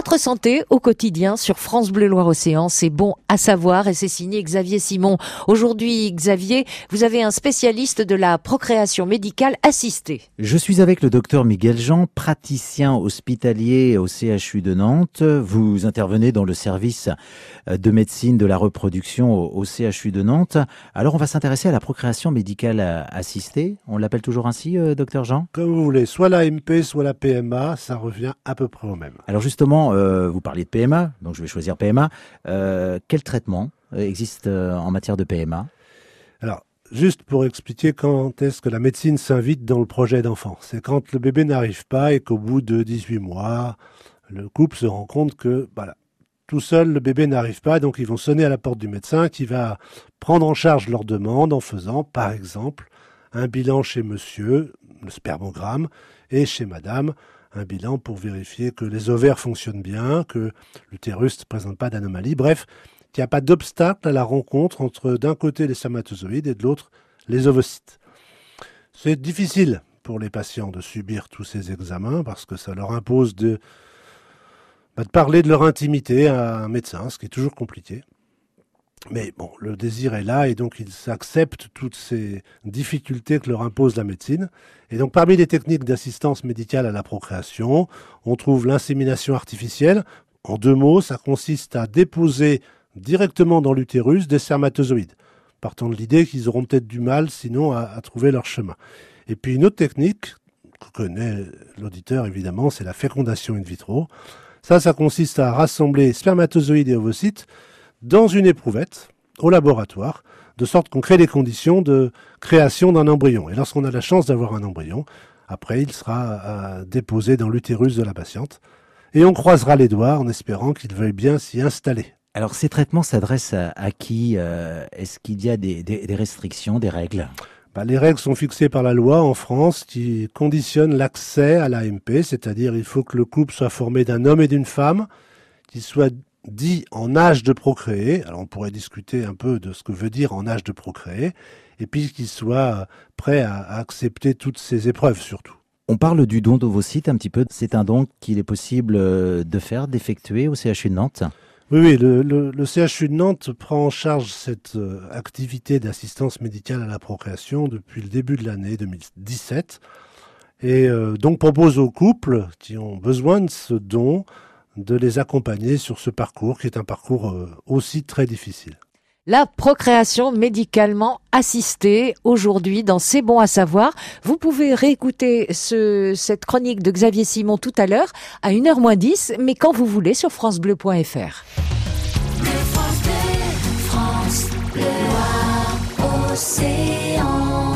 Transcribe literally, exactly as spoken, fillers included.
Votre santé au quotidien sur France Bleu Loire-Océan, c'est bon à savoir et c'est signé Xavier Simon. Aujourd'hui, Xavier, vous avez un spécialiste de la procréation médicale assistée. Je suis avec le docteur Miguel Jean, praticien hospitalier au C H U de Nantes. Vous intervenez dans le service de médecine de la reproduction au C H U de Nantes. Alors, on va s'intéresser à la procréation médicale assistée. On l'appelle toujours ainsi, euh, docteur Jean ? Comme vous voulez, soit la M P, soit la P M A, ça revient à peu près au même. Alors justement, euh, vous parliez de P M A, donc je vais choisir P M A. Euh, quel traitement existe en matière de P M A ? Alors, juste pour expliquer quand est-ce que la médecine s'invite dans le projet d'enfant. C'est quand le bébé n'arrive pas et qu'au bout de dix-huit mois, le couple se rend compte que voilà, tout seul, le bébé n'arrive pas, donc ils vont sonner à la porte du médecin qui va prendre en charge leur demande en faisant, par exemple, un bilan chez monsieur, le spermogramme, et chez madame, un bilan pour vérifier que les ovaires fonctionnent bien, que l'utérus ne présente pas d'anomalie, bref, qu'il n'y a pas d'obstacle à la rencontre entre d'un côté les spermatozoïdes et de l'autre les ovocytes. C'est difficile pour les patients de subir tous ces examens parce que ça leur impose de, bah, de parler de leur intimité à un médecin, ce qui est toujours compliqué. Mais bon, le désir est là et donc ils acceptent toutes ces difficultés que leur impose la médecine. Et donc parmi les techniques d'assistance médicale à la procréation, on trouve l'insémination artificielle. En deux mots, ça consiste à déposer directement dans l'utérus des spermatozoïdes, partant de l'idée qu'ils auront peut-être du mal sinon à, à trouver leur chemin. Et puis une autre technique, que connaît l'auditeur évidemment, c'est la fécondation in vitro. Ça, ça consiste à rassembler spermatozoïdes et ovocytes dans une éprouvette, au laboratoire, de sorte qu'on crée les conditions de création d'un embryon. Et lorsqu'on a la chance d'avoir un embryon, après il sera euh, déposé dans l'utérus de la patiente. Et on croisera les doigts en espérant qu'il veuille bien s'y installer. Alors ces traitements s'adressent à, à qui ? euh, Est-ce qu'il y a des, des, des restrictions, des règles ? Bah, les règles sont fixées par la loi en France qui conditionnent l'accès à l'A M P, c'est-à-dire il faut que le couple soit formé d'un homme et d'une femme, qu'il soit dit en âge de procréer, alors on pourrait discuter un peu de ce que veut dire en âge de procréer, et puis qu'il soit prêt à, à accepter toutes ces épreuves surtout. On parle du don d'ovocytes un petit peu. C'est un don qu'il est possible de faire, d'effectuer au C H U de Nantes ? Oui, oui, le, le, le C H U de Nantes prend en charge cette euh, activité d'assistance médicale à la procréation depuis le début de l'année deux mille dix-sept, et euh, donc propose aux couples qui ont besoin de ce don de les accompagner sur ce parcours qui est un parcours euh, aussi très difficile. La procréation médicalement assistée aujourd'hui dans C'est bon à savoir. Vous pouvez réécouter ce, cette chronique de Xavier Simon tout à l'heure à une heure moins dix, mais quand vous voulez sur francebleu point f r. France Bleu, France Bleu Loire, Océan.